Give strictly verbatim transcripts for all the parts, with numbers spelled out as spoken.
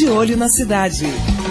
de olho na cidade.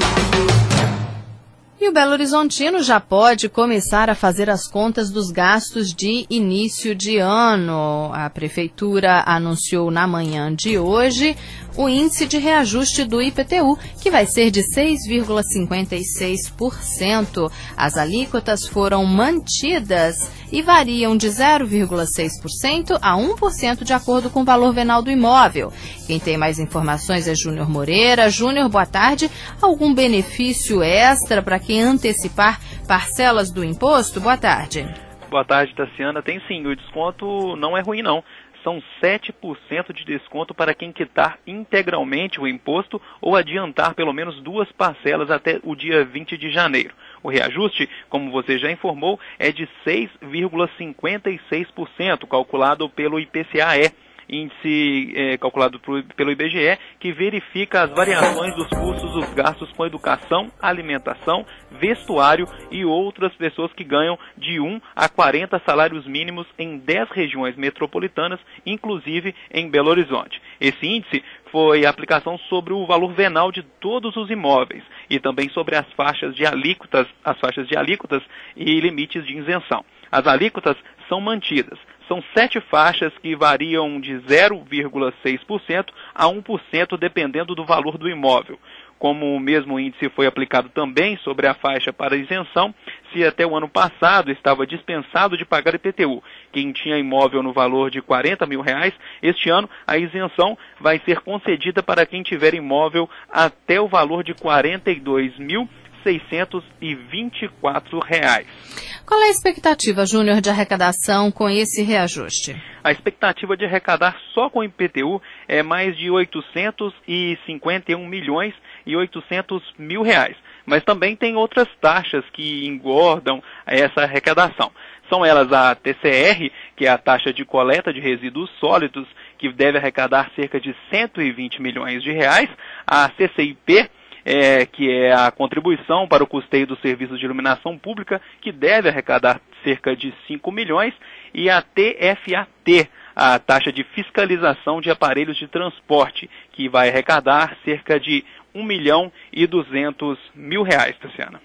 E o Belo Horizontino já pode começar a fazer as contas dos gastos de início de ano. A Prefeitura anunciou na manhã de hoje o índice de reajuste do I P T U, que vai ser de seis vírgula cinquenta e seis por cento. As alíquotas foram mantidas e variam de zero vírgula seis por cento a um por cento de acordo com o valor venal do imóvel. Quem tem mais informações é Júnior Moreira. Júnior, boa tarde. Algum benefício extra para quem antecipar parcelas do imposto? Boa tarde. Boa tarde, Tassiana. Tem sim, o desconto não é ruim não. São sete por cento de desconto para quem quitar integralmente o imposto ou adiantar pelo menos duas parcelas até o dia vinte de janeiro. O reajuste, como você já informou, é de seis vírgula cinquenta e seis por cento, calculado pelo I P C A E, índice é, calculado pro, pelo I B G E, que verifica as variações dos custos dos gastos com educação, alimentação, vestuário e outras pessoas que ganham de um a quarenta salários mínimos em dez regiões metropolitanas, inclusive em Belo Horizonte. Esse índice foi a aplicação sobre o valor venal de todos os imóveis e também sobre as faixas de alíquotas, as faixas de alíquotas e limites de isenção. As alíquotas são mantidas. São sete faixas que variam de zero vírgula seis por cento a um por cento dependendo do valor do imóvel. Como o mesmo índice foi aplicado também sobre a faixa para isenção, se até o ano passado estava dispensado de pagar I P T U quem tinha imóvel no valor de quarenta mil reais, este ano a isenção vai ser concedida para quem tiver imóvel até o valor de quarenta e dois mil seiscentos e vinte e quatro reais. Qual é a expectativa, Júnior, de arrecadação com esse reajuste? A expectativa de arrecadar só com o I P T U é mais de oitocentos e cinquenta e um milhões e oitocentos mil reais. Mas também tem outras taxas que engordam essa arrecadação. São elas a T C R, que é a taxa de coleta de resíduos sólidos, que deve arrecadar cerca de cento e vinte milhões de reais, a C C I P, É, que é a contribuição para o custeio dos serviços de iluminação pública, que deve arrecadar cerca de cinco milhões, e a T F A T, a taxa de fiscalização de aparelhos de transporte, que vai arrecadar cerca de um milhão e duzentos mil reais, Tassiana.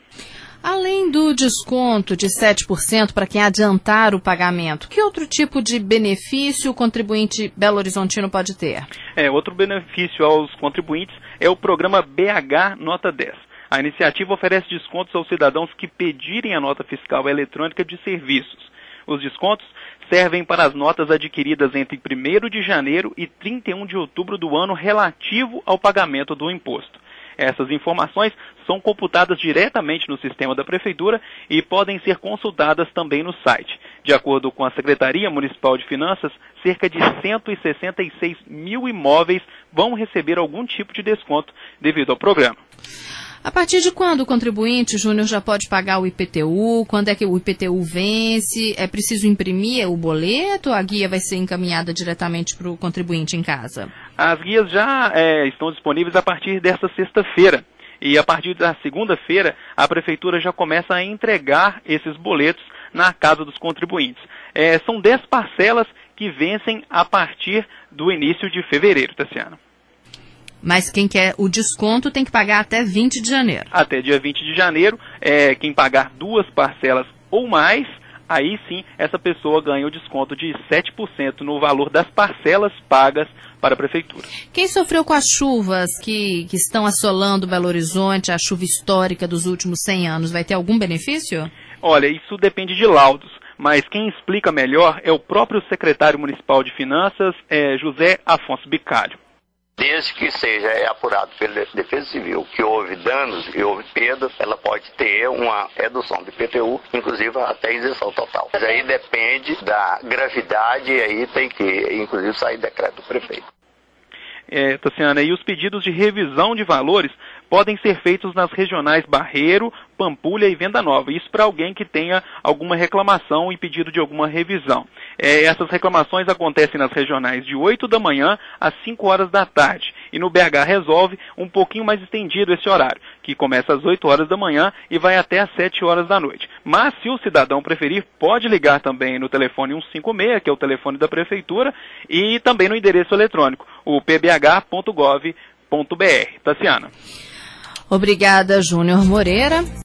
Além do desconto de sete por cento para quem adiantar o pagamento, que outro tipo de benefício o contribuinte belo-horizontino pode ter? É, outro benefício aos contribuintes é o programa B H Nota dez. A iniciativa oferece descontos aos cidadãos que pedirem a nota fiscal eletrônica de serviços. Os descontos servem para as notas adquiridas entre primeiro de janeiro e trinta e um de outubro do ano relativo ao pagamento do imposto. Essas informações são computadas diretamente no sistema da Prefeitura e podem ser consultadas também no site. De acordo com a Secretaria Municipal de Finanças, cerca de cento e sessenta e seis mil imóveis vão receber algum tipo de desconto devido ao programa. A partir de quando o contribuinte, Júnior, já pode pagar o I P T U? Quando é que o I P T U vence? É preciso imprimir o boleto ou a guia vai ser encaminhada diretamente para o contribuinte em casa? As guias já é, estão disponíveis a partir desta sexta-feira. E a partir da segunda-feira, a Prefeitura já começa a entregar esses boletos na casa dos contribuintes. É, são dez parcelas que vencem a partir do início de fevereiro, Tassiana. Mas quem quer o desconto tem que pagar até vinte de janeiro. Até dia vinte de janeiro, é, quem pagar duas parcelas ou mais, aí sim essa pessoa ganha o desconto de sete por cento no valor das parcelas pagas para a Prefeitura. Quem sofreu com as chuvas que, que estão assolando Belo Horizonte, a chuva histórica dos últimos cem anos, vai ter algum benefício? Olha, isso depende de laudos, mas quem explica melhor é o próprio secretário municipal de Finanças, é, José Afonso Bicalho. Desde que seja apurado pela Defesa Civil que houve danos e houve perdas, ela pode ter uma redução do I P T U, inclusive até isenção total. Mas aí depende da gravidade e aí tem que, inclusive, sair decreto do prefeito. É, Tassiana, e os pedidos de revisão de valores podem ser feitos nas regionais Barreiro, Pampulha e Venda Nova. Isso para alguém que tenha alguma reclamação e pedido de alguma revisão. É, essas reclamações acontecem nas regionais de oito da manhã às cinco horas da tarde. E no B H Resolve, um pouquinho mais estendido esse horário, que começa às oito horas da manhã e vai até às sete horas da noite. Mas, se o cidadão preferir, pode ligar também no telefone cento e cinquenta e seis, que é o telefone da Prefeitura, e também no endereço eletrônico, o p b h ponto gov ponto b r. Tassiana. Obrigada, Júnior Moreira.